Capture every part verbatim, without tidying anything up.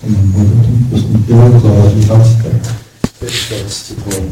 Первая глава, девятнадцатая, пятнадцатый стихов.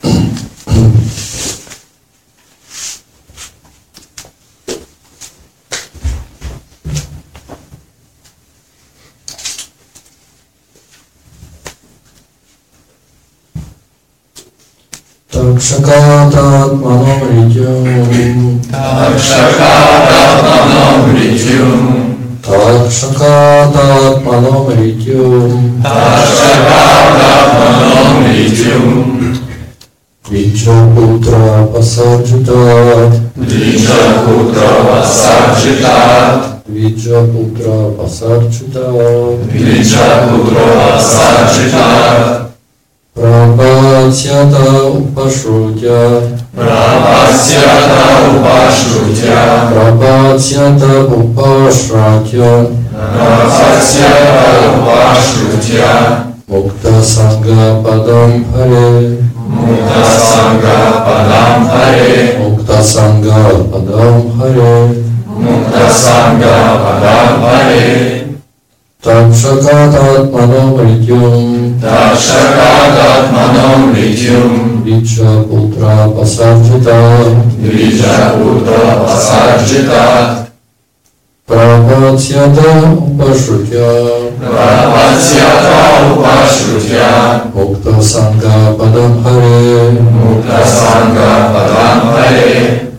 Такшакататмано мритюм, Такшакататмано мритюм, Такшакататмано мритюм, Такшакататмано мритюм, Виджапутра пасаджитат, Виджапутра пасаджитат, Виджапутра пасаджитат, Виджапутра пасаджитат, Прабхасята упашрутя, Прабхасята упашрутя, Прабхасята упашратя, Прабхасята упашрутя, Мукта санга падам харе, Мукта санга падам харе, Мукта санга падам харе, Мукта санга падам харе, Такшакататмано мритюм, Такшакататмано мритюм, Виджапутра пасаджитат, Виджапутра пасаджитат, Прабхасята упашрутя, Прабхасята упашрутя, Мукта санга падам харе, Мукта санга падам харе,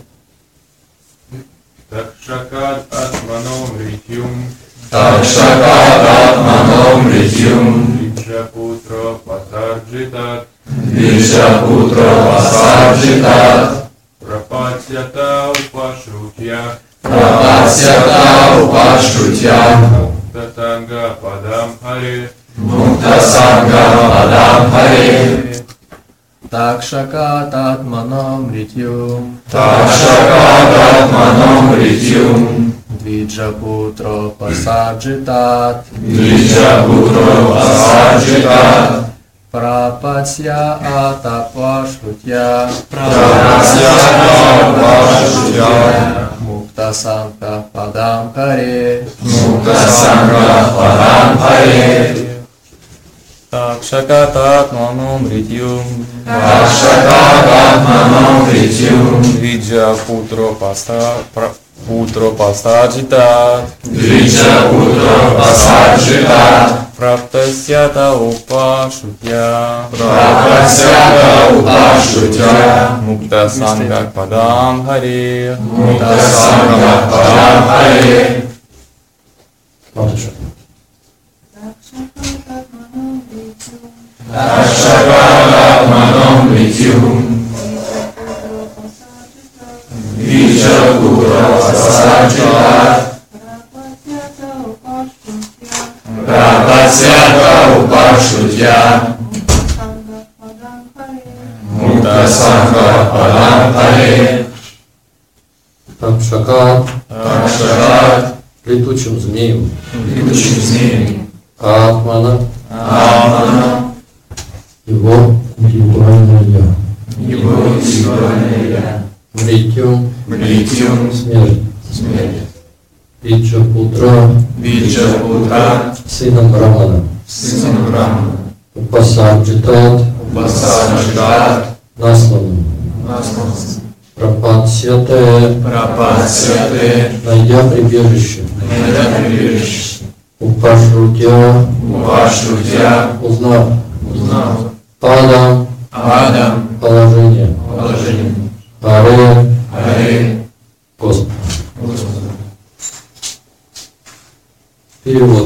Такшакататмано мритюм, Такшакататмано мритюм, Виджапутра пасаджитат, Виджапутра пасаджитат, Прапасята упашрутья, Прапасята упашрутья, Мукта санга падам харе, Мукта санга падам харе, Такшакататмано мритюм, Такшакататмано мритюм, Виджапутра пасаджитат, Виджапутра пасаджитат, Прапасya атапашрутья, Прапасята упашрутья, Мукта санга падам харе, Мукта санга падам харе, Такшакататмано мритюм, Такшакататмано мритюм, Виджапутра путро пасаджитат, Виджапутра пасаджитат, Праптасята упашрутья, Прапасята упашрутья, Мукта санга падам харе, Мукта санга падам харе, Маташа. Такшакататмано мритюм, Виджапутра пасаджитат, Прапасята упашрутья, Мукта санга падам харе, Такшакат, Такшакат, летучим змеем, летучим змеем, Атмана, Атмана, его индивидуальное я, его индивидуальное я, Мритюм, мритюм, смерть, смерть, Виджапутра, Виджапутра, сыном Рамана, сыном Рамана, Упасаджитат, Упасаджитат, насланным, наслан, Прапасяте, Прапасяте, найдя прибежище, найдя прибежище, Упашрутя, Упашрутья, узнав, узнав, Адам, Адам, положение, положение, Аре, Аре, Господа. Господа. Перевод.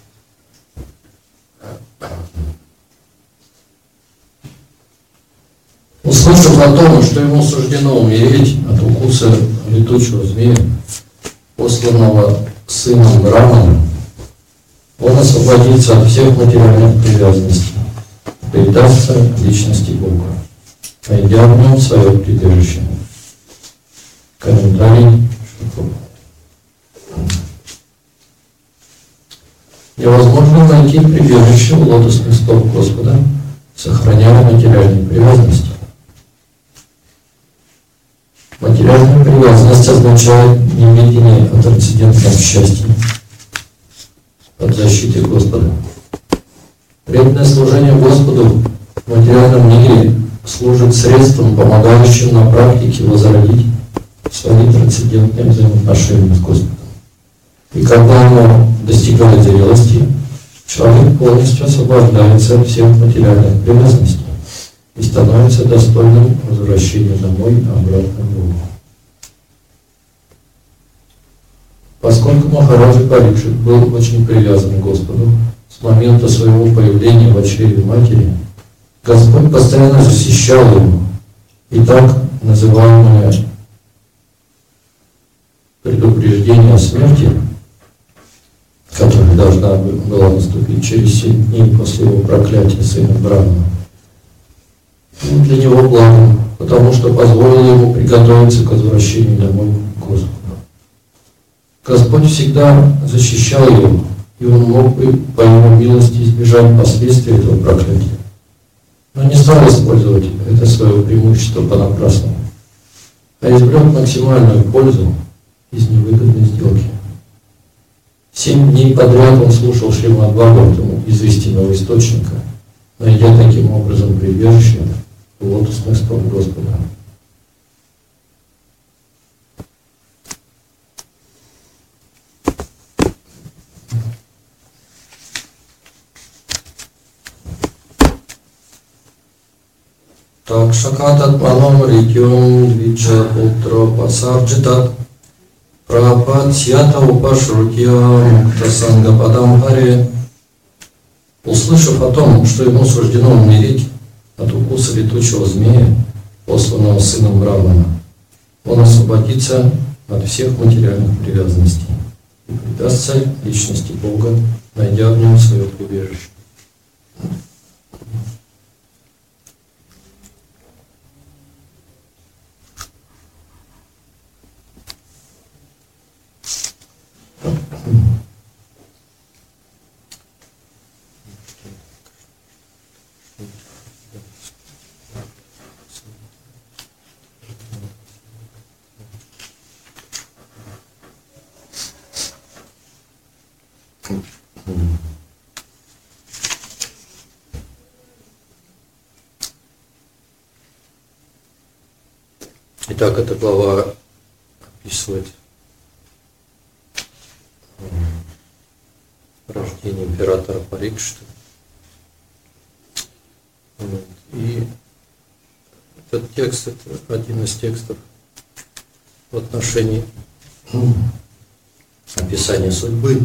Услышав о том, что ему суждено умереть от укуса летучего змея, посланного сыном Рамана, он освободится от всех материальных привязанностей, предастся личности Бога, найдя в нем свое прибежище. Комментарий Шукова. Невозможно найти прибежище у лотосных стоп Господа, сохраняя материальные привязанности. Материальная привязанность означает неведение о трансцендентном счастье под защитой Господа. Преданное служение Господу в материальном мире служит средством, помогающим на практике возродить свои трансцендентные взаимоотношения с Господом. И когда оно достигает зрелости, человек полностью освобождается от всех материальных привязанностей и становится достойным возвращения домой обратно в Богу. Поскольку Махараджа Парикшит был очень привязан к Господу с момента своего появления в чреве матери, Господь постоянно защищал его, и так называемое предупреждение о смерти, которая должна была наступить через семь дней после его проклятия сына Брахмана, для него благом, потому что позволило ему приготовиться к возвращению домой к Господу. Господь всегда защищал его, и он мог бы по его милости избежать последствий этого проклятия, но не стал использовать это свое преимущество понапрасну, а извлек максимальную пользу из невыгодной сделки. Семь дней подряд он слушал Шримад Бхагаватам из истинного источника, найдя таким образом прибежище в лотосных стоп Господа. Так шакатат малом ритьем двиджа путро пасарджитат прапатьята упашрутья муктасанга падамхаре. Услышав о том, что ему суждено умереть от укуса летучего змея, посланного сыном Брахмана, он освободится от всех материальных привязанностей и предастся личности Бога, найдя в нем свое прибежище. Итак, эта глава описывает рождение императора Парикшита. И этот текст, это один из текстов в отношении описания судьбы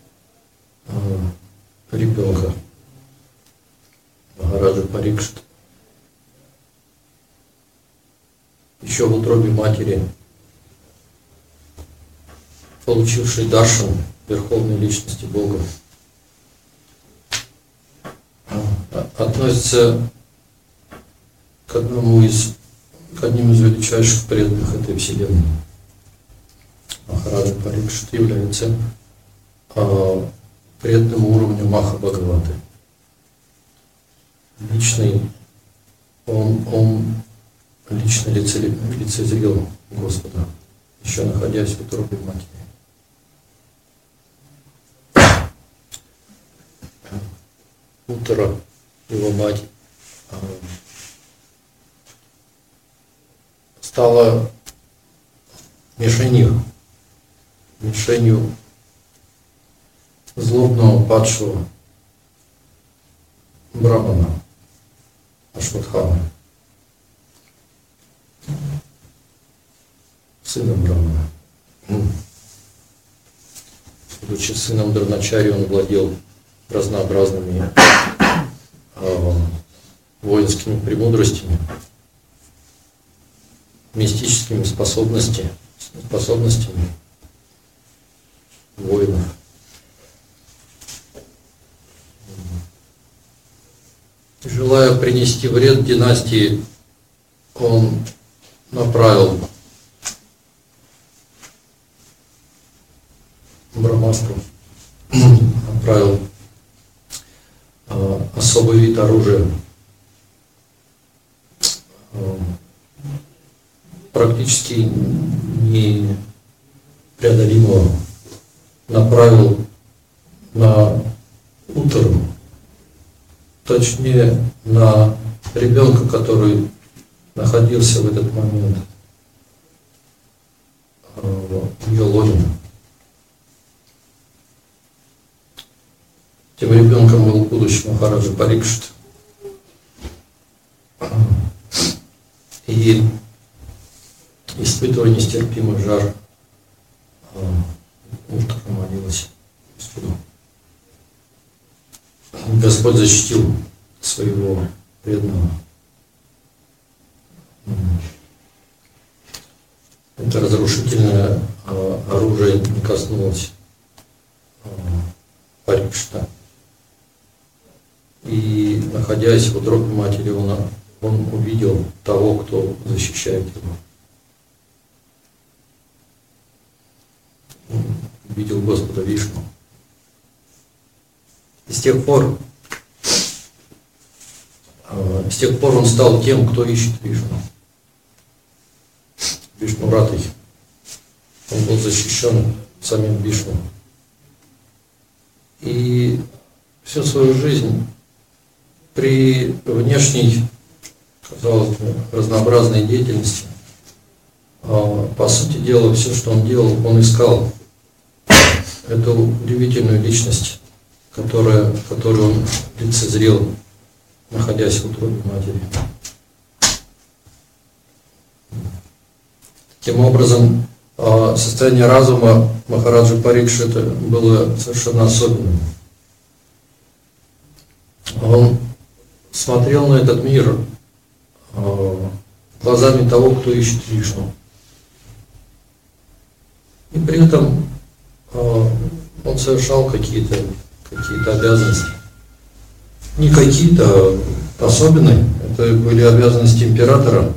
ребенка Махараджа Парикшита. Еще в утробе матери, получивший даршан Верховной Личности Бога, относится к одному из, к одним из величайших преданных этой вселенной. Махараджа Парикшит является а, преданным уровнем Маха Бхагаваты. Личный, он, он лично лицезрел Господа, еще находясь в утробе матери. Утро, его мать, стала мишенью, мишенью злобного падшего Брахмана Ашватхамы, сыном Брахмана. Будучи сыном Дроначари, он владел разнообразными э, воинскими премудростями, мистическими способностями, способностями воинов. Желая принести вред династии, он направил Брамастру, направил э, особый вид оружия, э, практически непреодолимого, направил на Уттару, точнее на ребенка, который находился в этот момент в ее лоне. Тем ребенком был будущий Махараджа Парикшит. И испытывая нестерпимый жар, утро молилась Господу. Господь защитил своего преданного. Это разрушительное оружие не коснулось Парикшита. И, находясь в утробе матери, он, он увидел того, кто защищает его. Он увидел Господа Вишну. И с тех пор, с тех пор он стал тем, кто ищет Вишну. Вишну Ратой. Он был защищен самим Вишну. И всю свою жизнь при внешней, казалось бы, разнообразной деятельности, по сути дела, все, что он делал, он искал эту удивительную личность, которая, которую он лицезрел, находясь в утробе матери. Таким образом, состояние разума Махараджа Парикшита было совершенно особенным. Он смотрел на этот мир глазами того, кто ищет Вишну. И при этом он совершал какие-то какие-то обязанности. Не какие-то, а особенные. Это были обязанности императора.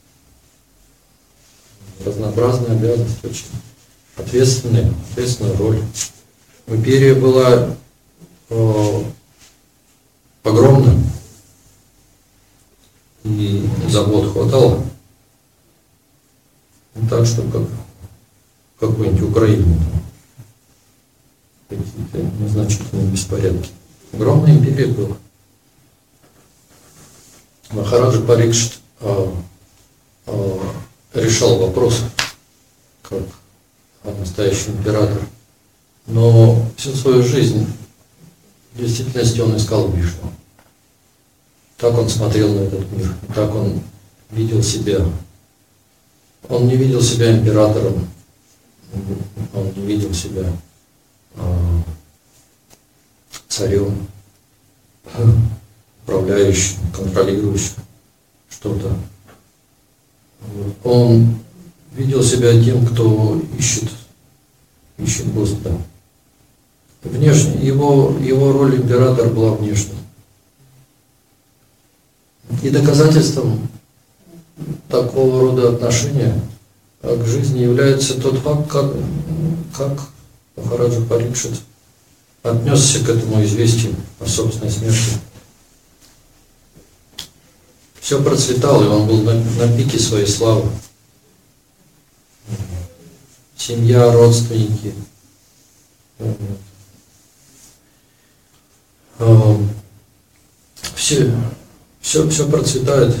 Разнообразные обязанности, очень ответственные, ответственная роль. Империя была э, огромна, и забот хватало. Не так, что как в какой-нибудь Украине какие-то незначительные беспорядки. Огромная империя была. Махараджа Парикшит э, э, решал вопросы, как настоящий император. Но всю свою жизнь в действительности он искал Вишну. Так он смотрел на этот мир, так он видел себя. Он не видел себя императором, он не видел себя а, царем, управляющим, контролирующим что-то. Он видел себя тем, кто ищет, ищет Господа. Внешне, его, его роль императора была внешней. И доказательством такого рода отношения к жизни является тот факт, как, как Махараджа Парикшит отнесся к этому известию о собственной смерти. Все процветало, и он был на, на пике своей славы. Семья, родственники. Все, все, все процветает.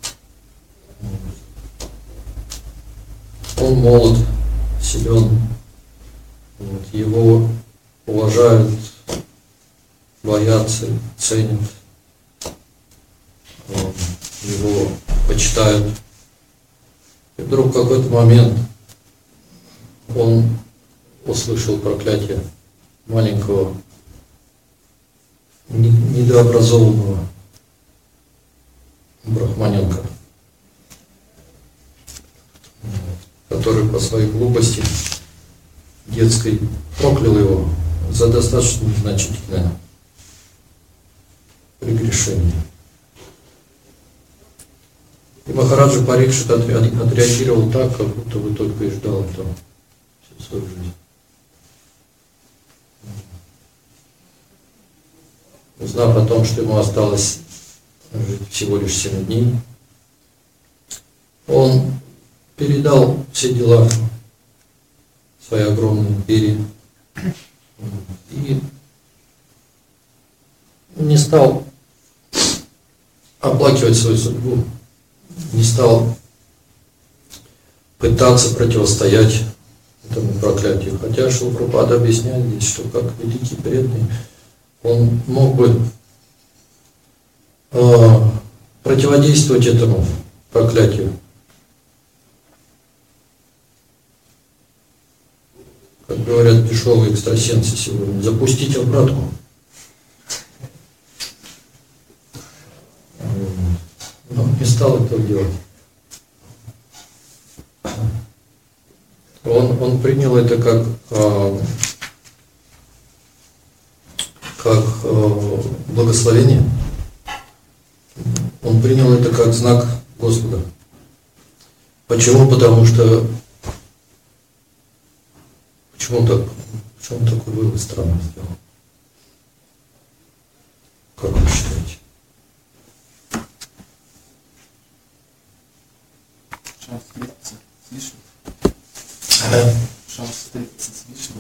Он молод, силен. Вот, его уважают, боятся, ценят. Его почитают. И вдруг в какой-то момент он услышал проклятие маленького, недообразованного брахманенка, который по своей глупости детской проклял его за достаточно незначительное прегрешение. И Махараджа Парикшит отреагировал так, как будто бы только и ждал этого всю свою жизнь. Узнав о том, что ему осталось жить всего лишь семь дней, он передал все дела своей огромной империи и не стал оплакивать свою судьбу, не стал пытаться противостоять этому проклятию. Хотя Шрила Прабхупада объясняет здесь, что как великий преданный, он мог бы э, противодействовать этому проклятию. Как говорят дешевые экстрасенсы сегодня, запустить обратку. Но не стал этого делать. Он, он принял это как, э, как э, благословение. Он принял это как знак Господа. Почему? Потому что почему он так, почему он такой вывод странный сделал? Как вы считаете? Шанс встретиться с Вишну. Да. Шанс встретиться с Вишну.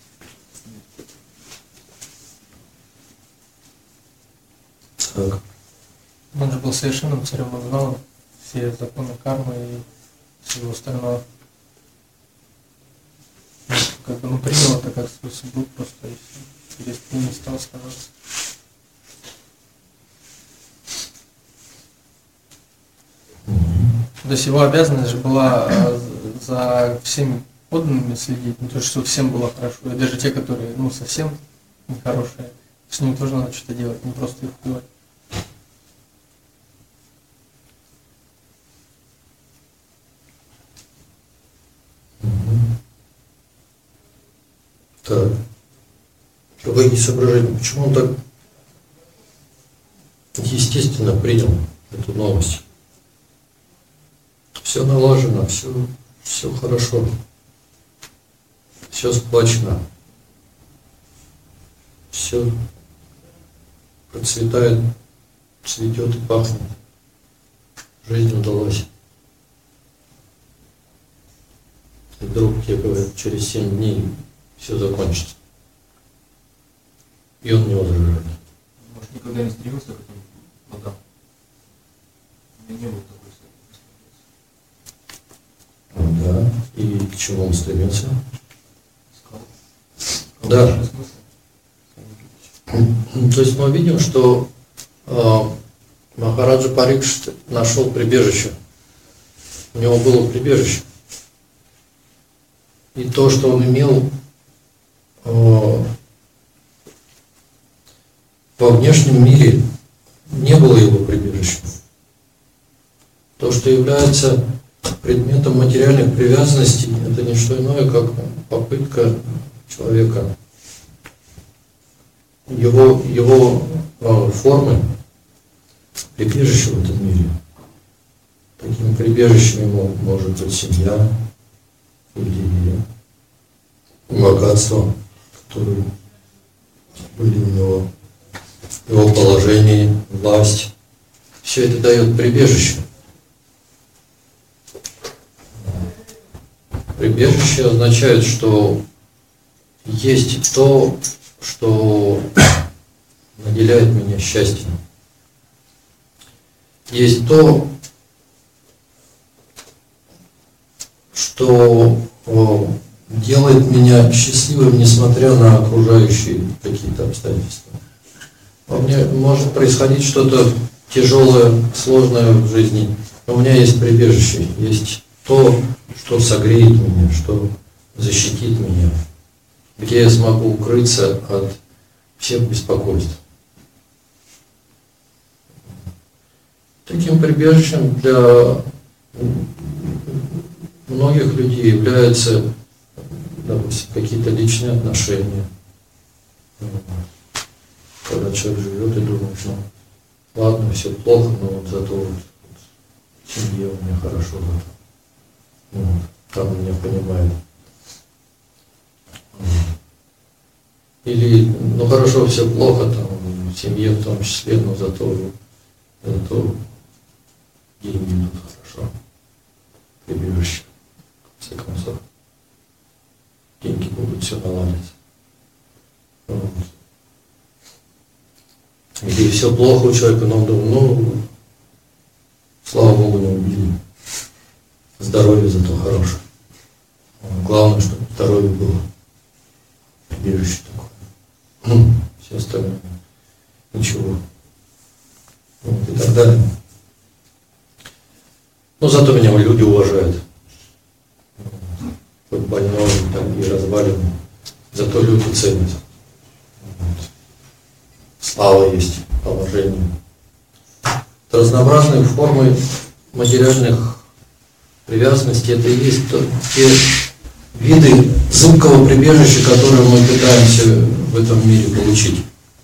Так. Он же был совершенным царем, он знал все законы кармы и всего остального. Ну, как бы, ну, принял это как свой судьбу просто, и все. Через ним не стал сражаться. То есть его обязанность же была э, за всеми подданными следить, не то, что всем было хорошо, и даже те, которые, ну, совсем нехорошие, с ними тоже надо что-то делать, не просто их убивать. Так. Другие соображения. Почему он так естественно принял эту новость? Все налажено, все, все хорошо, все сплачено, все процветает, цветет и пахнет, жизнь удалась. И вдруг тебе говорят, через семь дней все закончится. И он не возражает. Может, никогда не стремился к этому богам? У меня не было такой ситуации. Да. И к чему он стремился? Искал. Да. То есть мы видим, что э, Махараджа Парикшит нашел прибежище. У него было прибежище. И то, что он имел э, во внешнем мире, не было его прибежищем. То, что является предметом материальных привязанностей, это не что иное, как попытка человека, его, его э, формы прибежища в этом мире. Таким прибежищем ему может быть семья или богатство, которые были у него, его положение, власть. Все это дает прибежище. Прибежище означает, что есть то, что наделяет меня счастьем. Есть то, что делает меня счастливым, несмотря на окружающие какие-то обстоятельства. У меня может происходить что-то тяжелое, сложное в жизни, но у меня есть прибежище, есть то, что согреет меня, что защитит меня, где я смогу укрыться от всех беспокойств. Таким прибежищем для многих людей являются, допустим, какие-то личные отношения. Когда человек живет и думает, ну, ладно, все плохо, но вот зато вот, вот, в семье у меня хорошо, вот, ну, там меня понимают. Или, ну хорошо, все плохо, там, в семье в том числе, но зато, зато деньги идут хорошо, прибежище, в конце концов. Деньги будут все наладиться. Вот. Или все плохо у человека, но он думает, ну, все остальное ничего. Вот, и так далее. Но зато меня люди уважают. Хоть больной, там, и разваленный. Зато люди ценят. Вот. Слава есть, положение. Разнообразные формы материальных привязанностей — это и есть то, те виды зыбкого прибежища, которые мы пытаемся в этом мире получить.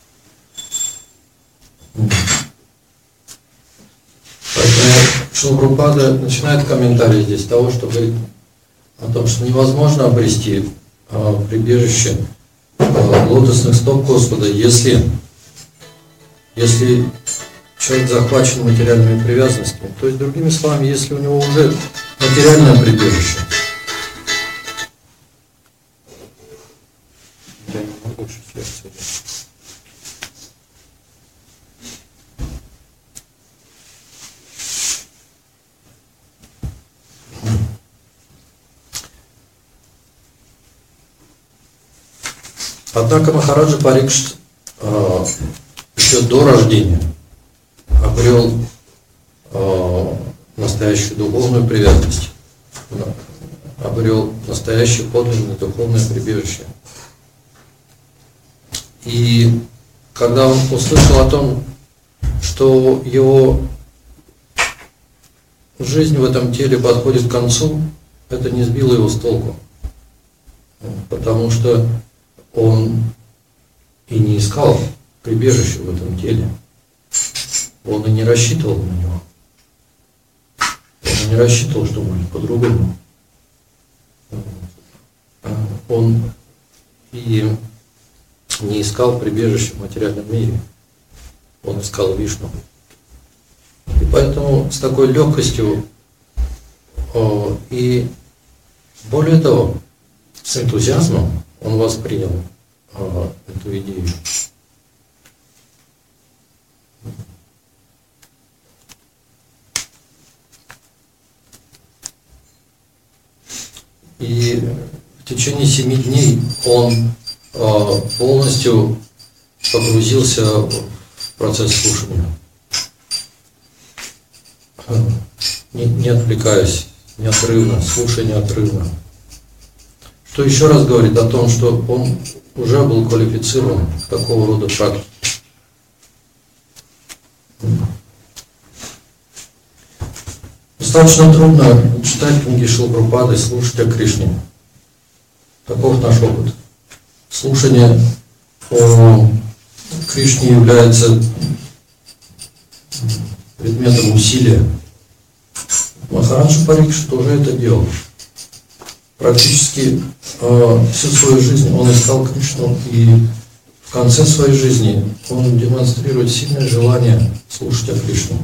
Поэтому Шрила Прабхупада начинает комментарий здесь с того, что говорит о том, что невозможно обрести а, прибежище а, лотосных стоп Господа, если, если человек захвачен материальными привязанностями. То есть, другими словами, если у него уже материальное прибежище. Я не могу лучше лекцию. Однако Махараджа Парикшит э, еще до рождения обрел э, настоящую духовную привязанность, обрел настоящее подлинное духовное прибежище. И когда он услышал о том, что его жизнь в этом теле подходит к концу, это не сбило его с толку, потому что он и не искал прибежище в этом теле. Он и не рассчитывал на него. Он и не рассчитывал, что будет по-другому. Он и не искал прибежище в материальном мире. Он искал Вишну. И поэтому с такой легкостью и, более того, с энтузиазмом он воспринял а, эту идею. И в течение семи дней он а, полностью погрузился в процесс слушания, не, не отвлекаясь, неотрывно, слушая неотрывно. Что еще раз говорит о том, что он уже был квалифицирован к такого рода практике. Достаточно трудно читать книги Шрилы Прабхупады и слушать о Кришне. Таков наш опыт. Слушание о Кришне является предметом усилия. Махараджа Парикшит уже это делал. Практически э, всю свою жизнь он искал Кришну, и в конце своей жизни он демонстрирует сильное желание слушать о Кришне.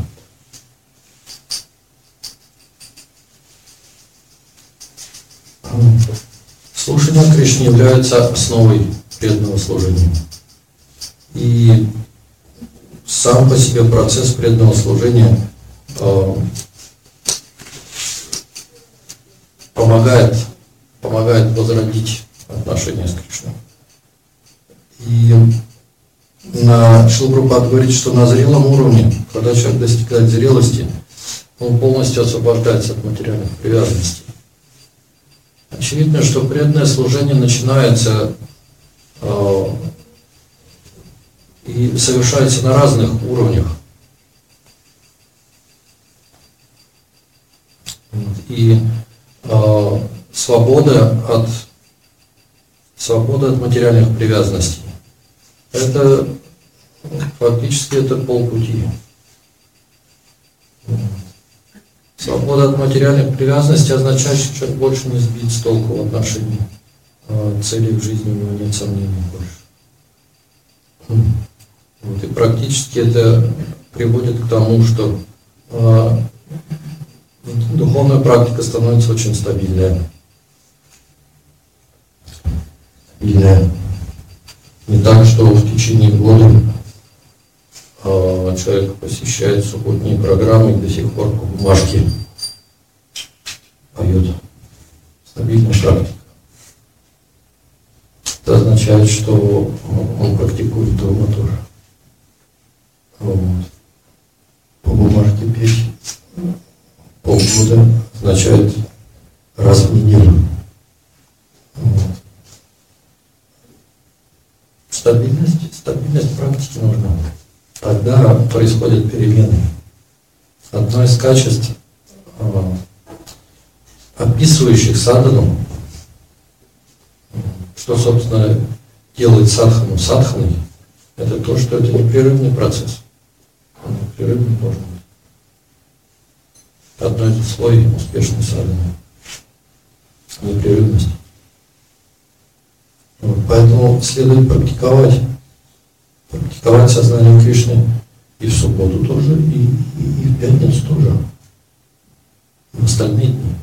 Слушание о Кришне является основой преданного служения. И сам по себе процесс преданного служения э, помогает помогает возродить отношения с Кришной. И на Шрила Прабхупада говорит, что на зрелом уровне, когда человек достигает зрелости, он полностью освобождается от материальных привязанностей. Очевидно, что преданное служение начинается э, и совершается на разных уровнях. И э, свобода от свобода от материальных привязанностей. Это фактически это полпути. Свобода от материальных привязанностей означает, что человек больше не сбит с толку в отношении э, целей в жизни, у него нет сомнений больше. Вот, и практически это приводит к тому, что э, духовная практика становится очень стабильная. Стабильная. Не так, что в течение года э, человек посещает субботние программы и до сих пор по бумажке поет. Стабильная практика. Это означает, означает, что он практикует дома тоже. Вот. По бумажке петь полгода означает раз в неделю. Вот. Стабильность, стабильность практики нужна. Тогда происходят перемены. Одно из качеств, описывающих садхану, что, собственно, делает садхану садханой, это то, что это непрерывный процесс. Он непрерывный должен быть. Одно из условий успешной садханы. Непрерывность. Вот, поэтому следует практиковать. Практиковать сознание Кришны и в субботу тоже, и, и, и в пятницу тоже. И в остальные дни.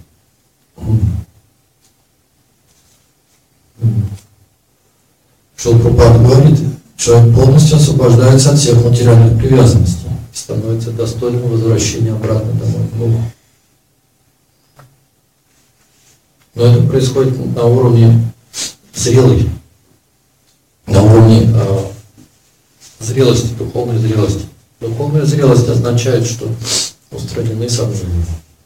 Шилпрапад говорит, человек полностью освобождается от всех материальных привязанностей и становится достойным возвращения обратно домой. Ну, но это происходит на уровне зрелой, на уровне э, зрелости, духовной зрелости. Духовная зрелость означает, что устранены сомнения.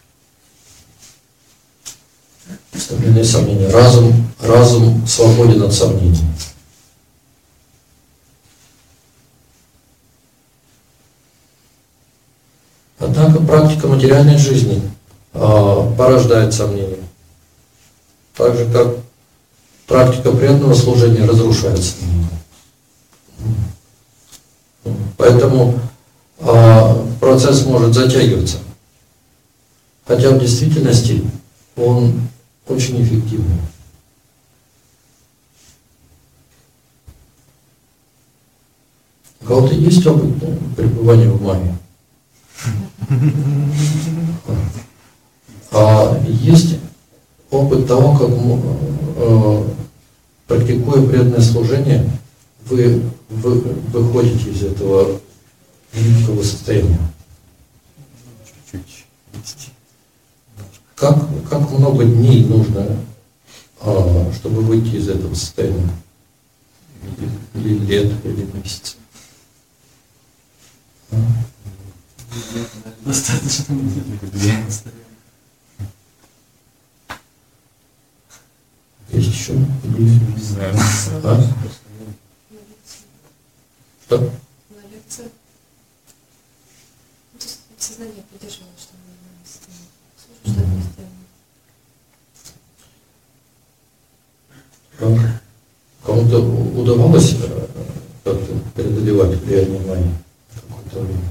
Устранены сомнения. Разум, разум свободен от сомнений. Однако практика материальной жизни э, порождает сомнения. Так же, как практика преданного служения разрушает сомнения. Поэтому э, процесс может затягиваться. Хотя в действительности он очень эффективный. У кого-то есть опыт пребывания в маме? А есть опыт того, как, э, практикуя преданное служение, вы, вы выходите из этого великого состояния. Как, как много дней нужно, э, чтобы выйти из этого состояния? Или, или лет, или месяцев? Достаточно. Есть еще? Не знаю. А? Что? На лекции. Сознание поддерживало, что мы слушаем, что это не Кому-то удавалось как-то преодолевать влияние майи какое-то время?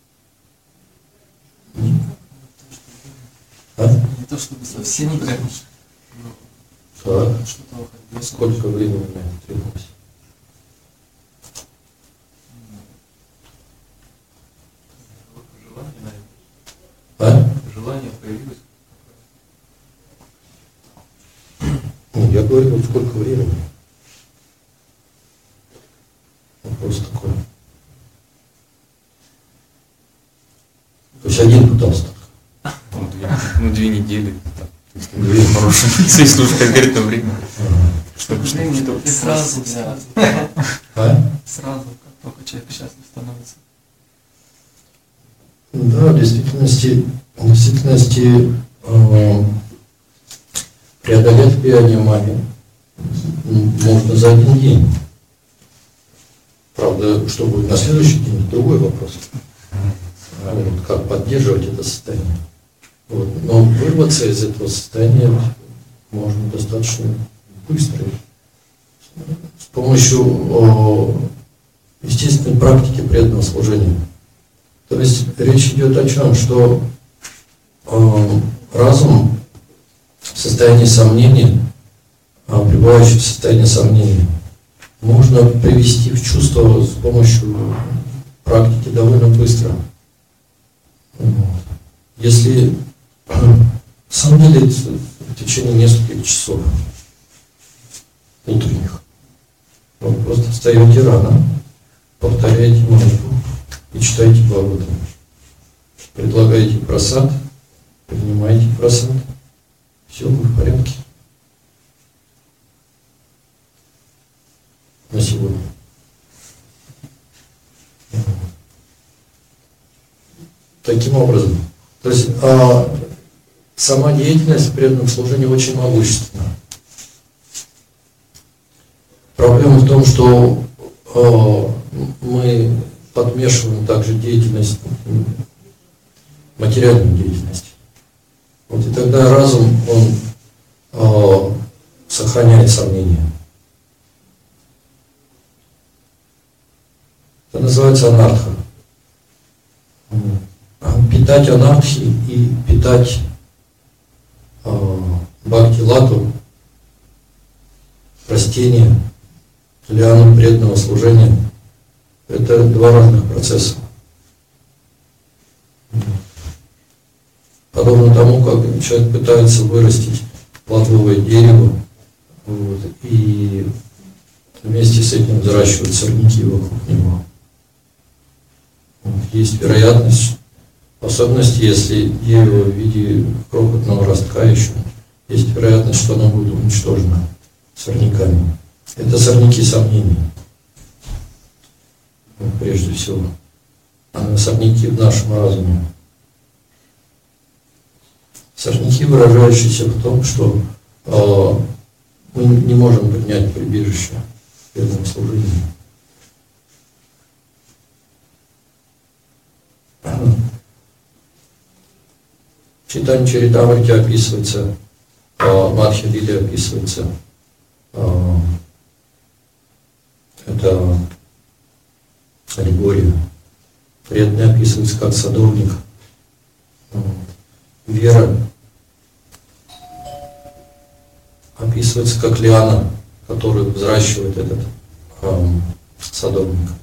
А? Не то чтобы совсем прям. Так. Что-то уходило. Сколько времени на это требовалось? Желание, наверное. А? Желание появилось. Ну, я говорю, вот сколько времени? Вопрос такой. То есть один пытался так. Ну, две, ну, две недели. Так. Две. Хорошее. Если уж конкретно время. Чтобы Времени что-то... только сразу, да. А? Сразу, как только человек счастлив становится. Да, в действительности, в действительности э, преодолеть влияние майи можно за один день. Правда, что будет на следующий день, другой вопрос. Вот, как поддерживать это состояние. Вот. Но вырваться из этого состояния можно достаточно быстро. С помощью о, естественной практики преданного служения. То есть речь идет о чем? Что э, разум в состоянии сомнения, а пребывающий в состоянии сомнения, можно привести в чувство с помощью практики довольно быстро. Вот. Если на самом деле в течение нескольких часов утренних вы просто встаете рано, повторяете молитву и читаете Бхагаватам. Предлагаете прасад, принимаете прасад, все, вы в порядке. сегодня. Таким образом, то есть а, сама деятельность в преданном служении очень могущественна. Проблема в том, что а, мы подмешиваем также деятельность, материальную деятельность. Вот и тогда разум, он а, сохраняет сомнения. Это называется анарха. Питать анархи и питать э, бхакти-лату, растения, лиану преданного служения, это два разных процесса. Подобно тому, как человек пытается вырастить плодовое дерево, вот, и вместе с этим взращивать сорняки вокруг него. Есть вероятность, в особенности, если дерево в виде крохотного ростка еще, есть вероятность, что оно будет уничтожено сорняками. Это сорняки сомнений, прежде всего. А сорняки в нашем разуме. Сорняки, выражающиеся в том, что э, мы не можем принять прибежище в преданном служении. В Чайтанья Чаритамрите описывается, в Мадхья-лиле описывается, это аллегория. Преданный описывается как садовник. Вера описывается как лиана, которую взращивает этот садовник.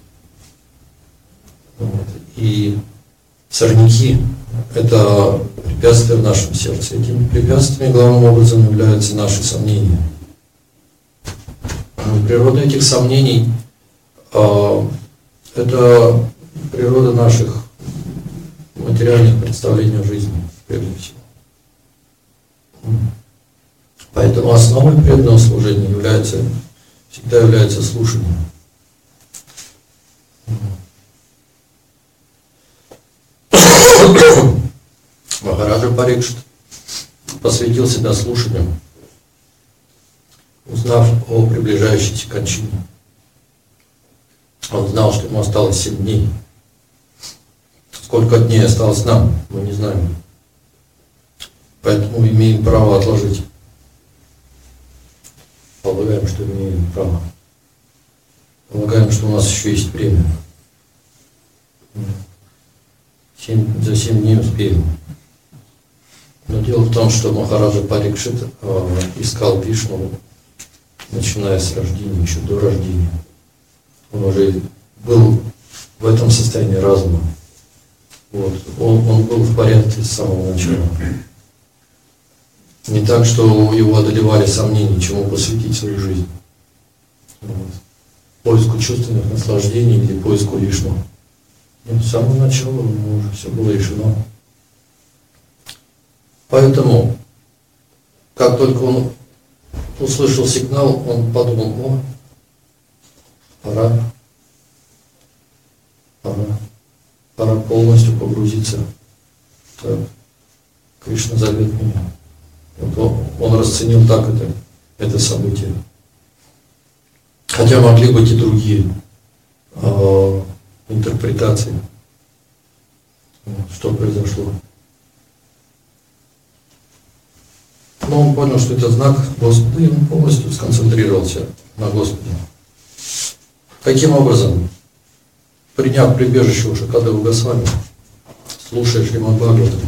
И сорняки – это препятствия в нашем сердце. Этими препятствиями главным образом являются наши сомнения. Природа этих сомнений э, – это природа наших материальных представлений о жизни, прежде всего. Поэтому основой преданного служения является, всегда является слушание. Махараджа Парикшит посвятил себя слушанию, узнав о приближающейся кончине. Он знал, что ему осталось семь дней. Сколько дней осталось нам, мы не знаем. Поэтому имеем право отложить. Полагаем, что имеем право. Полагаем, что у нас еще есть время. Семь, за семь дней успеем. Но дело в том, что Махараджа Парикшит э, искал Вишну, начиная с рождения, еще до рождения. Он уже был в этом состоянии разума. Вот. Он, он был в порядке с самого начала. Не так, что его одолевали сомнения, чему посвятить свою жизнь. Вот. Поиску чувственных наслаждений или поиску Вишну. Нет, с самого начала у него уже все было решено. Поэтому, как только он услышал сигнал, он подумал: о, пора, пора, пора полностью погрузиться. Так, Кришна зовет меня. Вот он, он расценил так это, это событие. Хотя могли быть и другие э, интерпретации, что произошло. Но он понял, что это знак Господа, и он полностью сконцентрировался на Господе. Каким образом? Приняв прибежище у Шакадева Госвами, слушая Шримад Бхагаватам.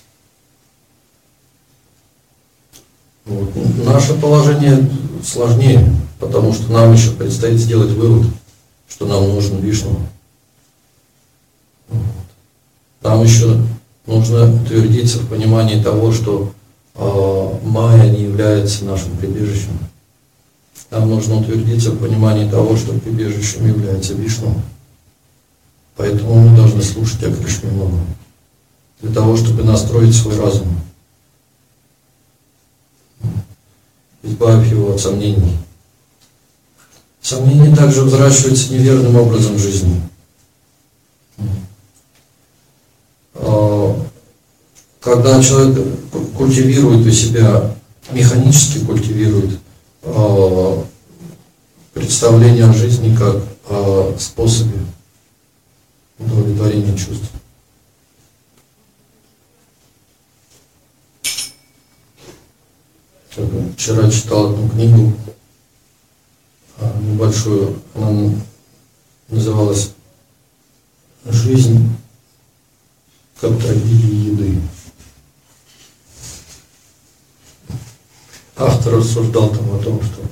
Вот. Наше положение сложнее, потому что нам еще предстоит сделать вывод, что нам нужен Вишну. Вот. Нам еще нужно утвердиться в понимании того, что э, Майя не является нашим прибежищем. Нам нужно утвердиться в понимании того, что прибежищем является Вишну. Поэтому мы должны слушать о Кришне много, для того, чтобы настроить свой разум, избавив его от сомнений. Сомнение также взращивается неверным образом жизни. Когда человек культивирует у себя, механически культивирует представление о жизни как о способе удовлетворения чувств. Вчера читал одну книгу, небольшую, она называлась «Жизнь как трагедия еды». Автор рассуждал там о том, что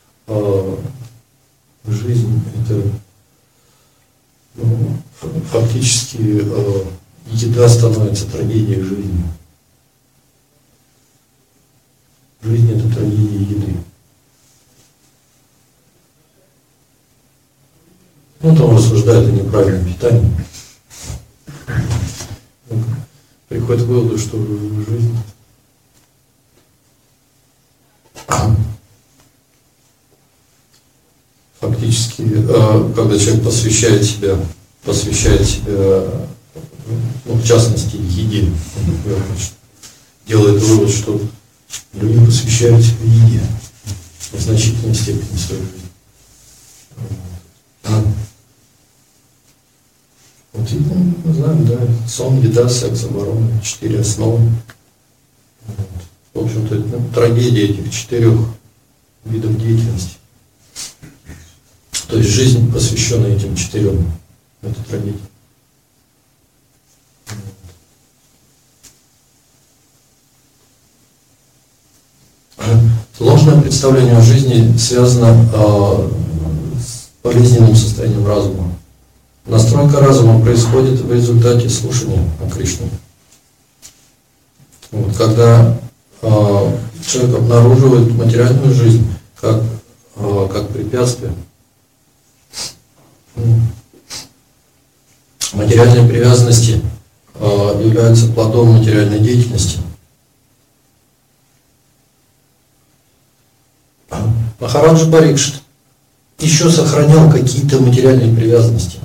э, жизнь это ну, фактически э, еда становится трагедией жизни. Жизнь это трагедия еды. Ну, там рассуждает о неправильном питании. Приходит к выводу, что жизнь фактически, когда человек посвящает себя, посвящает себя, ну, в частности, еде, делает вывод, что люди посвящают себя еде в значительной степени своей жизни. Вот, и, ну, мы знаем, да, сон, еда, секс, оборона, четыре основы. Вот. В общем-то, это ну, трагедия этих четырех видов деятельности. То есть жизнь, посвященная этим четырем, это трагедия. Ложное представление о жизни связано э, с болезненным состоянием разума. Настройка разума происходит в результате слушания о Кришне. Вот, когда э, человек обнаруживает материальную жизнь как, э, как препятствие, материальные привязанности э, являются плодом материальной деятельности. Махараджа Парикшит еще сохранял какие-то материальные привязанности.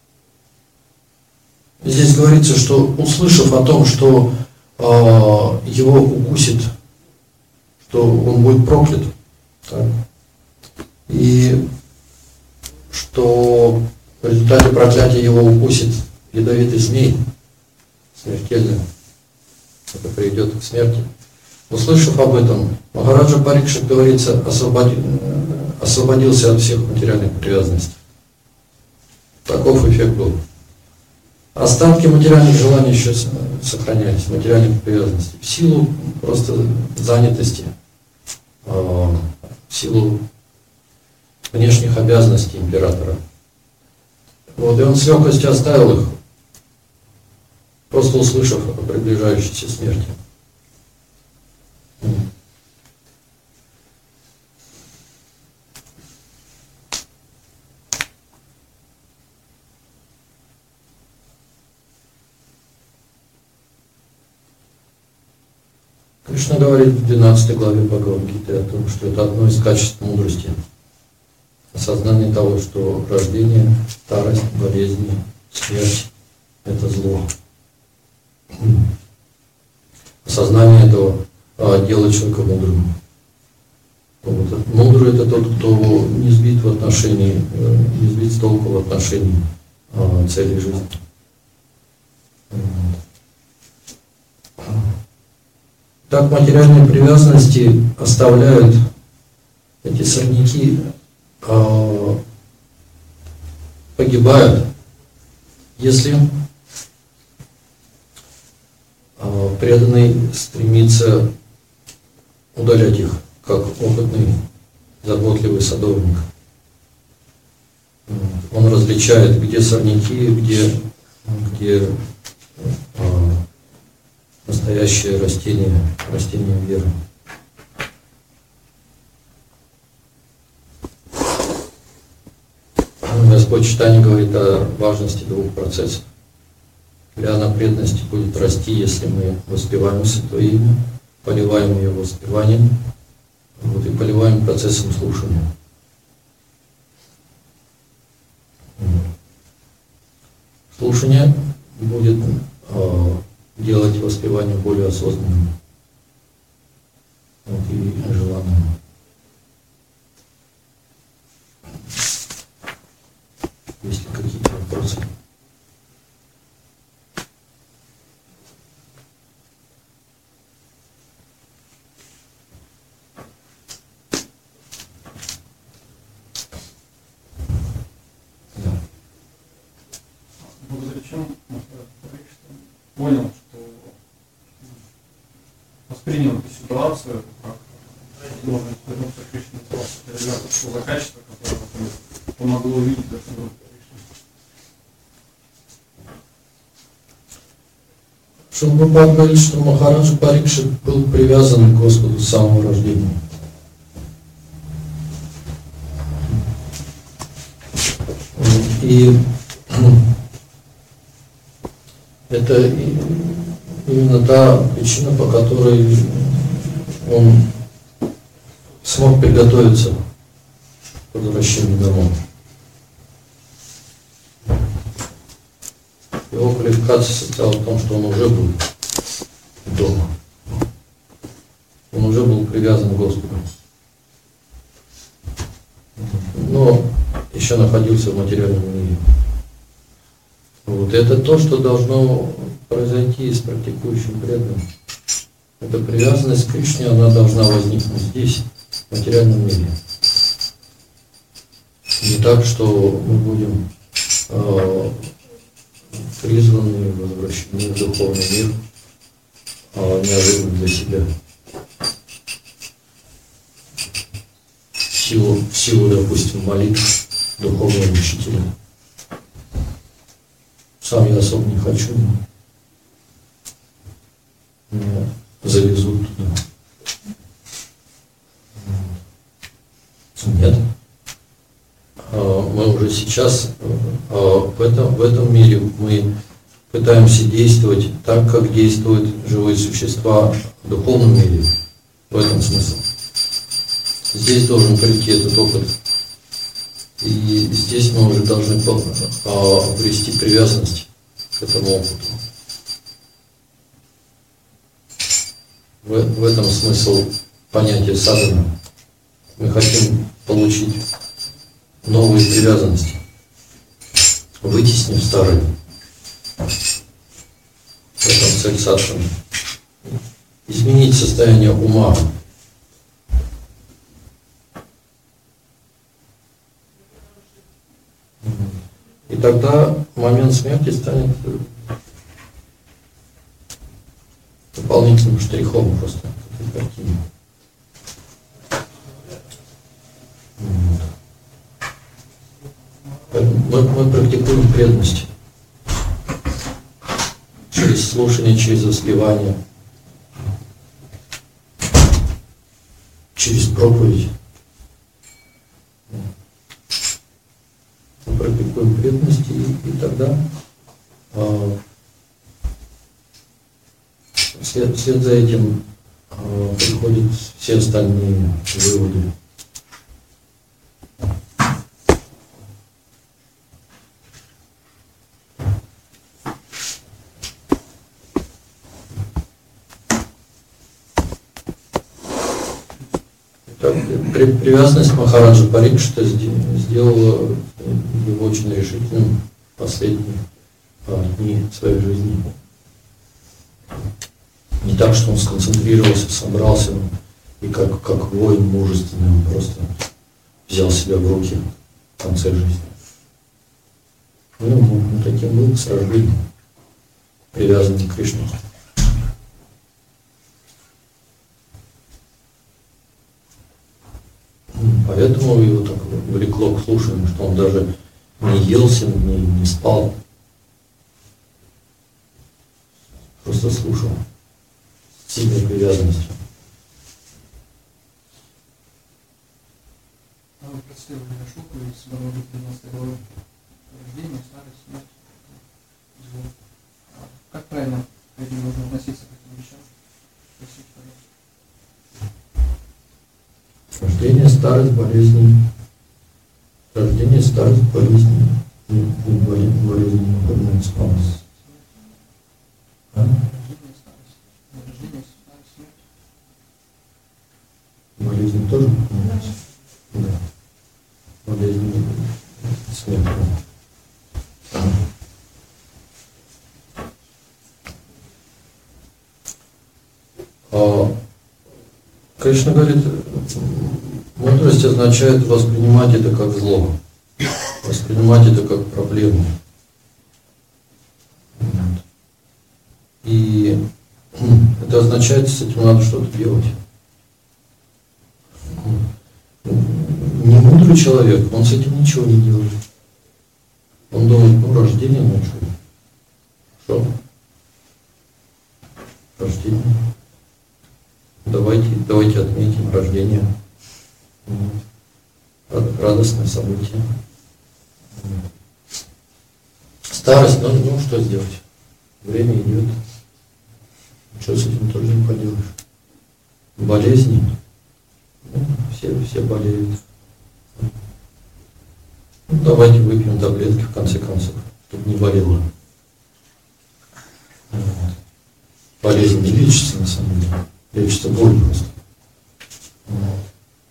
Здесь говорится, что услышав о том, что э, его укусит, что он будет проклят, так, и что в результате проклятия его укусит ядовитый змей, смертельный, это приведет к смерти. Услышав об этом, Махараджа Парикшит, говорится, освободи, освободился от всех материальных привязанностей. Таков эффект был. Остатки материальных желаний еще сохранялись, материальных привязанностей, в силу просто занятости, в силу внешних обязанностей императора. Вот, и он с легкостью оставил их, просто услышав о приближающейся смерти. Кришна говорит в двенадцатой главе Бхагавад-гиты о том, что это одно из качеств мудрости. Осознание того, что рождение, старость, болезни, смерть – это зло. Осознание этого делает человека мудрым. Вот. Мудрый – это тот, кто не сбит в отношении, не сбит с толку в отношении а, цели жизни. Так материальные привязанности оставляют эти сорняки, а, погибают, если а, преданный стремится удалять их, как опытный, заботливый садовник. Он различает, где сорняки, где, где а, настоящее растение, растение веры. Господь в читании говорит о важности двух процессов. Лиана преданности будет расти, если мы воспеваем Святое Имя, поливаем ее воспеванием, вот, и поливаем процессом слушания. слушание будет э, делать воспевание более осознанным, вот, и желанным. Есть ли какие-то вопросы? Благодаря чему понял, что воспринял эту ситуацию, как должен вернуться к Кришне, что за качество, которое помогло увидеть друг друга. Шилпрапад говорит, что Махараджа Парикшит был привязан к Господу с самого рождения. И это именно та причина, по которой он смог приготовиться к возвращению домой. Его квалификация состояла в том, что он уже был дома. Он уже был привязан к Господу. Но еще находился в материальном мире. Вот. Это то, что должно произойти с практикующим преданным. Эта привязанность к Кришне, она должна возникнуть здесь, в материальном мире. Не так, что мы будем э, призваны, возвращены в духовный мир, э, неожиданно для себя. В силу, в силу, допустим, молитв духовного учителя. Сам я особо не хочу, но меня завезут туда. Нет. Мы уже сейчас в этом, в этом мире мы пытаемся действовать так, как действуют живые существа в духовном мире. В этом смысл. Здесь должен прийти этот опыт. И здесь мы уже должны обрести привязанность к этому опыту. В, в этом смысл понятия садхана. Мы хотим получить новые привязанности, вытеснив старые. В этом цель садханы. Изменить состояние ума. И тогда момент смерти станет дополнительным штрихом просто к этой картине. Мы, мы практикуем преданность через слушание, через воспевание, через проповедь. Мы практикуем преданность, и, и тогда а, вслед, вслед за этим а, приходят все остальные выводы. Привязанность Махараджа Парикшита сделала его очень решительным в последние дни своей жизни. Не так, что он сконцентрировался, собрался и как, как воин мужественный, он просто взял себя в руки в конце жизни. Ну, он таким был с рождения, привязанный к Кришне. Поэтому его так влекло к слушанию, что он даже не ел семь дней, не спал. Просто слушал с сильной привязанностью. А вы представили Ашоку и себя может девяносто главы рождения, старость, смерть. Как правильно к этим нужно относиться к этим вещам? Простите, пожалуйста. Рождение, старость, болезни. Рождение, старость, болезни. Не, не болезнь, болезнь не поднимется по нас. А? Болезнь тоже поднимается? Да. Болезнь смерть. Ага. А, Кришна говорит, мудрость означает воспринимать это как зло, воспринимать это как проблему. Вот. И это означает, с этим надо что-то делать. Не мудрый человек, он с этим ничего не делает. Он думает, ну рождение, ну что? Что? Рождение. Давайте, давайте отметим рождение. Вот. Радостное событие. Вот. Старость, ну, ну что сделать? Время идет. Что с этим тоже не поделаешь. Болезни. Ну, все, все болеют. Ну, давайте выпьем таблетки в конце концов, чтобы не болело. Вот. Болезнь не лечится на самом деле. Лечится боль просто. Вот.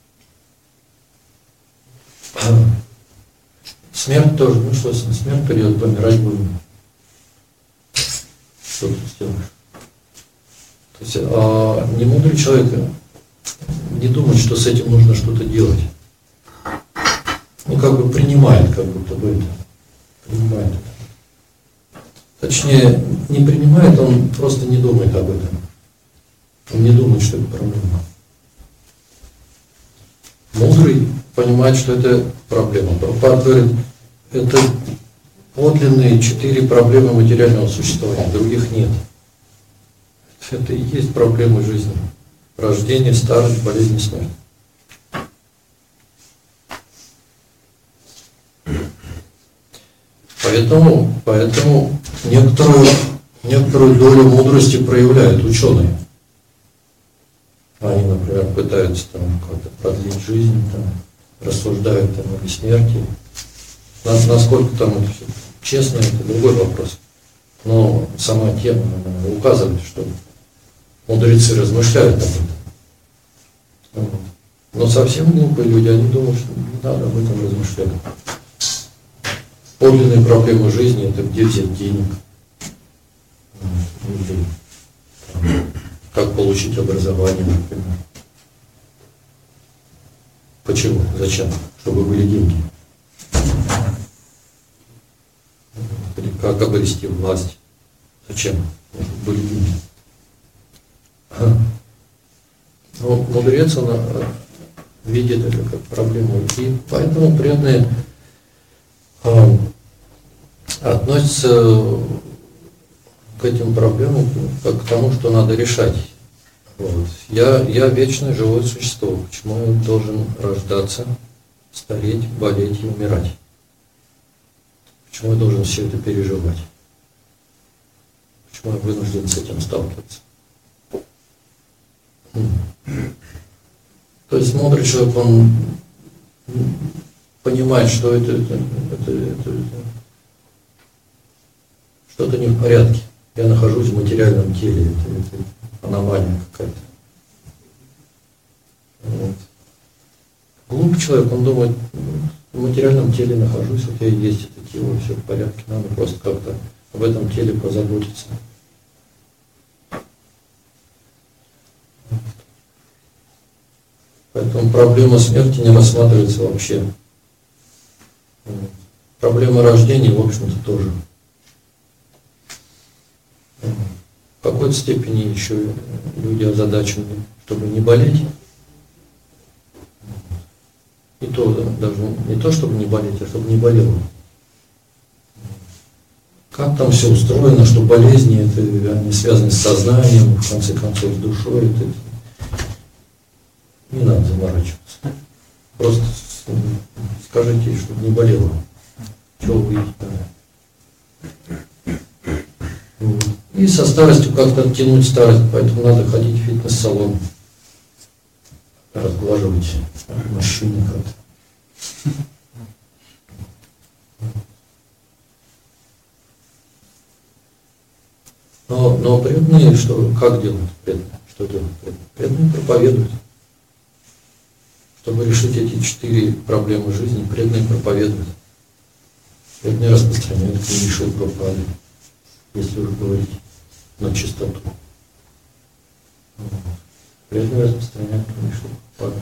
Смерть тоже, ну что, смерть придет, помирать будем. Что ты сделаешь? То есть, а немудрый человек не думает, что с этим нужно что-то делать. Ну, как бы принимает, как будто бы это. Принимает это. Точнее, не принимает, он просто не думает об этом. Он не думает, что это проблема. Мудрый понимает, что это проблема. Прабхупада говорит, это подлинные четыре проблемы материального существования, других нет. Это и есть проблемы жизни. Рождение, старость, болезнь и смерть. Поэтому, поэтому некоторую, некоторую долю мудрости проявляют ученые. Они, например, пытаются там как-то продлить жизнь, там, рассуждают там о бессмертии. Насколько там это все честно, это другой вопрос. Но сама тема указывает, что мудрецы размышляют об этом. Вот. Но совсем глупые люди, они думают, что не надо об этом размышлять. Подлинные проблемы жизни — это где взять денег, или там, как получить образование, например. Почему? Зачем? Чтобы были деньги. Или как обрести власть. Зачем? Чтобы были деньги. Но мудрец, он видит это как проблему. И поэтому преданные а, относятся к этим проблемам как к тому, что надо решать. Вот. Я, я вечное живое существо. Почему я должен рождаться, стареть, болеть и умирать? Почему я должен все это переживать? Почему я вынужден с этим сталкиваться? То есть мудрый человек, он понимает, что это, это, это, это, это что-то не в порядке. Я нахожусь в материальном теле, это, это аномалия какая-то. Вот. Глупый человек, он думает, в материальном теле нахожусь, вот я и есть это тело, все в порядке, надо просто как-то об этом теле позаботиться. Поэтому проблема смерти не рассматривается вообще. Проблема рождения, в общем-то, тоже. В какой-то степени еще люди озадачены, чтобы не болеть. И то даже не то, чтобы не болеть, а чтобы не болело. Как там все устроено, что болезни, это, они связаны с сознанием, в конце концов, с душой. Это, не надо заморачиваться. Просто скажите, чтобы не болело. Чего вы видите? И со старостью как-то оттянуть старость, поэтому надо ходить в фитнес-салон, разглаживать морщины как-то. Но, но преданные, что, как делают преданные? Что делают преданные? Преданные проповедуют. Чтобы решить эти четыре проблемы жизни, преданные проповедуют. Преданные распространяют книги Шрилы Прабхупады, если уже говорить на чистоту. Вот. Преданные распространяют книги Шрилы Прабхупады.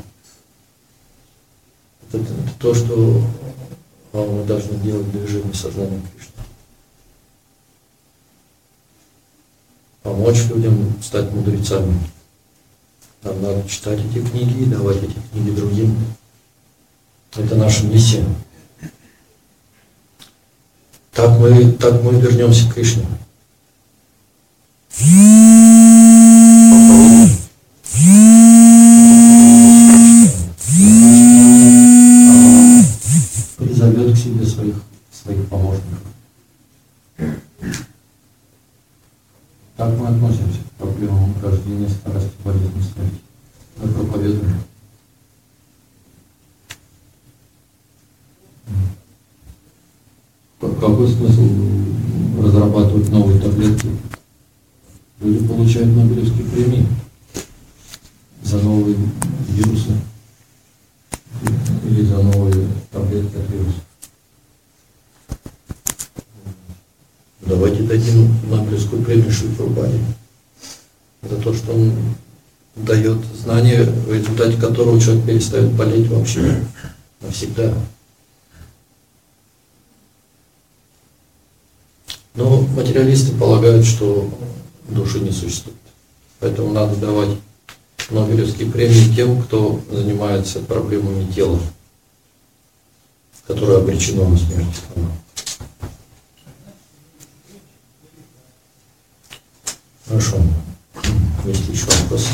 Это, это то, что мы должны делать для движения сознания Кришны. Помочь людям стать мудрецами. Нам надо читать эти книги и давать эти книги другим. Это наша миссия. Так мы, так мы вернемся к Кришне. Призовет к себе своих, своих помощников. Так мы относимся к проблемам рождения, старости, болезни, смерти. Мы проповедуем. Какой смысл разрабатывать новые таблетки? Люди получают Нобелевские премии за новые вирусы или за новые таблетки от вирусов. Давайте дадим Нобелевскую премию Шриле Прабхупаде. Это то, что он дает знания, в результате которого человек перестает болеть вообще навсегда. Но материалисты полагают, что души не существует. Поэтому надо давать Нобелевские премии тем, кто занимается проблемами тела, которое обречено на смерть. Хорошо. Есть еще вопросы?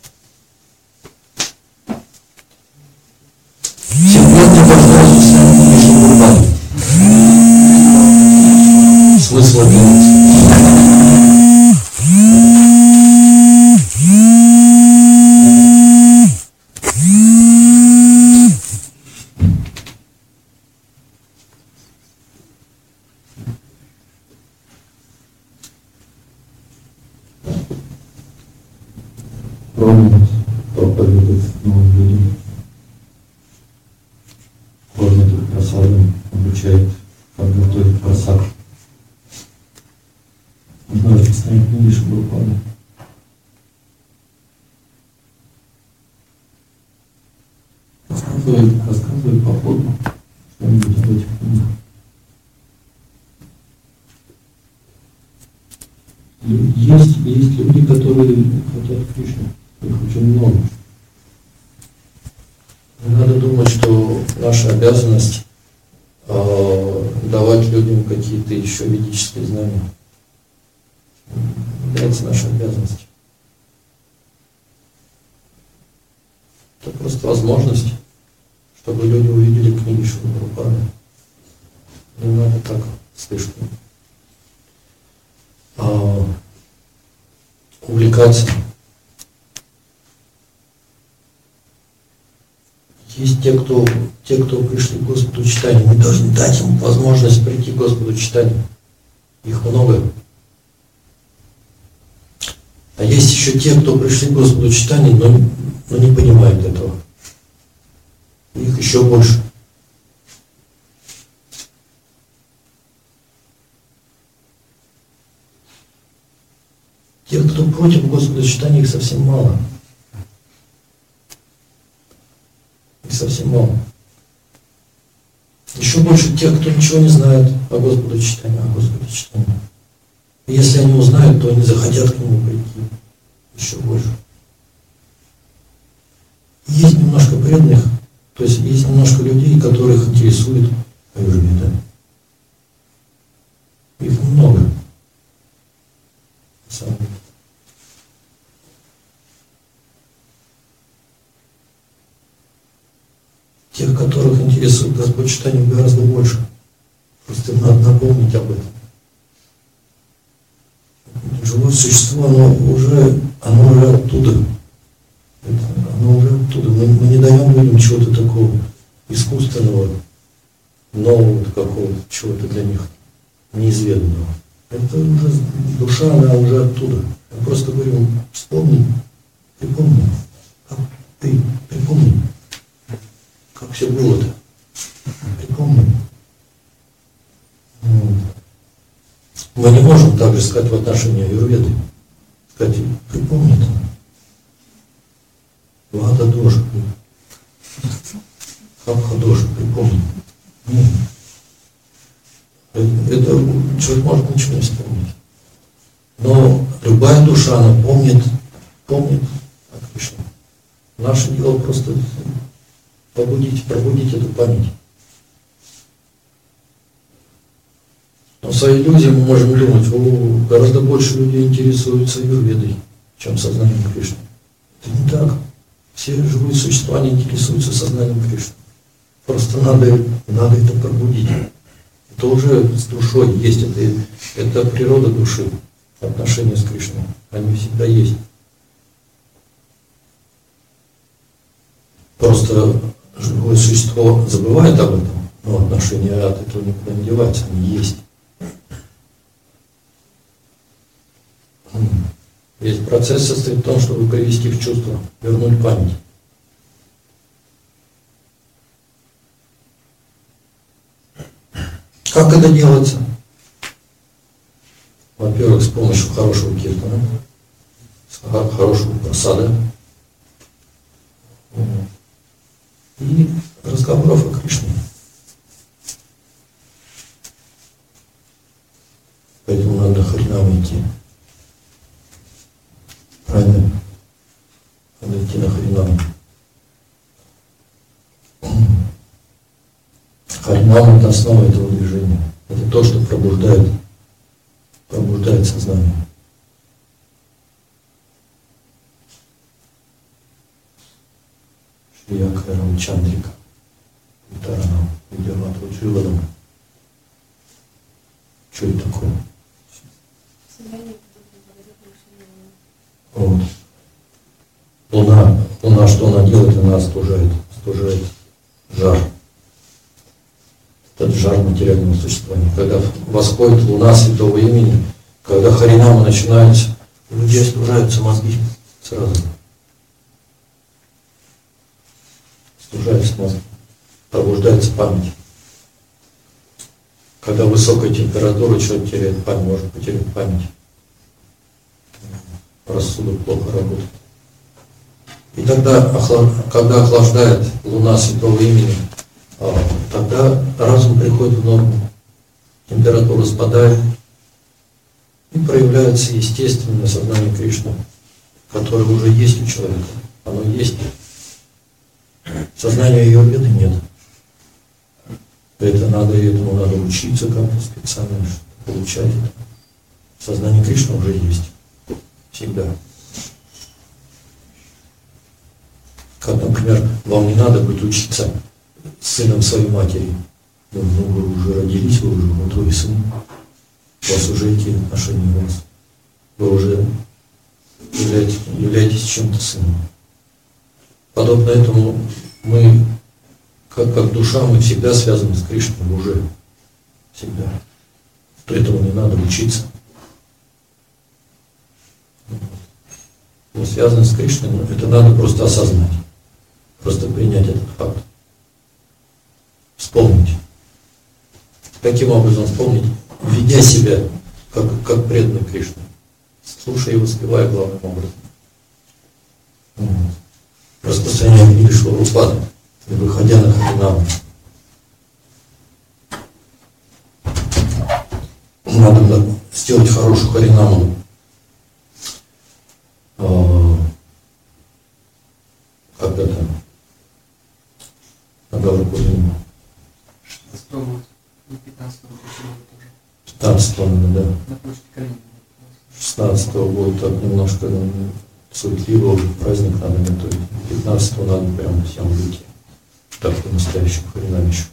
Сегодня важно смысл пробовать, проповедовать новым людям, кормит их просадом, обучает, как готовить просад. Нужно распространять книги Шрилы Прабхупады. Рассказывает, рассказывает по ходу что-нибудь об этих книгах. Есть, есть люди, которые хотят Кришну. Их очень много. Не надо думать, что наша обязанность э, давать людям какие-то еще ведические знания. Не является нашей обязанностью. Это просто возможность, чтобы люди увидели книги Шрилы Прабхупады. Не надо так слишком а, увлекаться. Есть те, кто, те, кто пришли к Господу читанию. Мы должны дать им возможность прийти к Господу читанию. Их много. А есть еще те, кто пришли к Господу читанию, но, но не понимают этого. Их еще больше. Те, кто против Господа читания, их совсем мало. Их совсем мало. Еще больше тех, кто ничего не знает о Господу читании, о Господе читании. И если они узнают, то они захотят к Нему прийти. Еще больше. Есть немножко преданных, то есть есть немножко людей, которых интересует аюрведа. Их много. На самом деле. Тех, которых интересует Господь читание, гораздо больше. Просто надо напомнить об этом. Живое существо, оно уже, оно уже оттуда. Это, оно уже оттуда. Мы, мы не даем людям чего-то такого искусственного, нового какого-то, чего-то для них неизведанного. Это уже душа, она уже оттуда. Я просто говорю, вспомни, припомни, как ты, припомни, как все было-то. Припомни. Мы не можем так же сказать в отношении аюрведы. Сказать, припомни это. Вада дожа. Хапха дожа, припомни. Нет. Это человек может ничего не вспомнить. Но любая душа, она помнит, помнит о Кришне. Наше дело просто побудить, пробудить эту память. Но с иллюзией мы можем думать, о, гораздо больше людей интересуются аюрведой, чем сознанием Кришны. Это не так. Все живые существа не интересуются сознанием Кришны. Просто надо, надо это пробудить. Это уже с душой есть, это, это природа души, отношения с Кришной. Они всегда есть. Просто живое существо забывает об этом, но отношения от этого никуда не деваются, они есть. Весь процесс состоит в том, чтобы привести в чувство, вернуть память. Как это делается? Во-первых, с помощью хорошего киртана, хорошего прасада и разговоров о Кришне. Поэтому надо харинам идти. Правильно? Надо идти на харинам. Харинам — это основа этого движения. Это то, что пробуждает, пробуждает сознание. Шрияка Рамчандрика, Витаранам, Видяватва Дживадам. Что это такое? Вот. Луна, Луна, что она делает? Она остужает, остужает жар. Этот жар материального существования. Когда восходит Луна святого имени, когда харинамы начинаются, у людей остужаются мозги сразу. Остужаются мозги. Пробуждается память. Когда высокая температура, человек теряет память, может потерять память. Рассудок плохо работает. И тогда, когда охлаждает Луна святого имени, тогда разум приходит в норму, температура спадает, и проявляется естественное сознание Кришны, которое уже есть у человека. Оно есть. Сознания аюрведы нет. Это надо, этому надо учиться как-то специально, чтобы получать это. Сознание Кришны уже есть. Всегда. Как, например, вам не надо будет учиться с сыном своей матери. Ну, ну, вы уже родились, вы уже мудрый сын. У вас уже эти отношения у вас. Вы уже являетесь, являетесь чем-то сыном. Подобно этому мы, как, как душа, мы всегда связаны с Кришной уже. Всегда. То этому не надо учиться. Мы связаны с Кришной, но это надо просто осознать. Просто принять этот факт. Вспомнить. Каким образом вспомнить? Ведя себя как, как преданный Кришне. Слушая и воспевая главным образом. Вот. Распространяя книги Шварупада и выходя на харинаму. Надо сделать хорошую харинаму. Как это? На Гаврикулине. пятнадцатого, наверное, да. шестнадцатого будет так немножко суетливо, праздник надо готовить. пятнадцатого надо прям всем выйти. Так, по-настоящему харинамищу.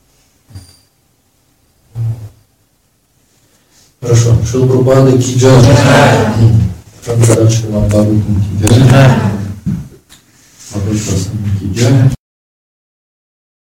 Хорошо. Шрила Прабхупада ки джай. Шанкара Шримад Бхагаватам ки джай. Махарадж Прасад ки джай.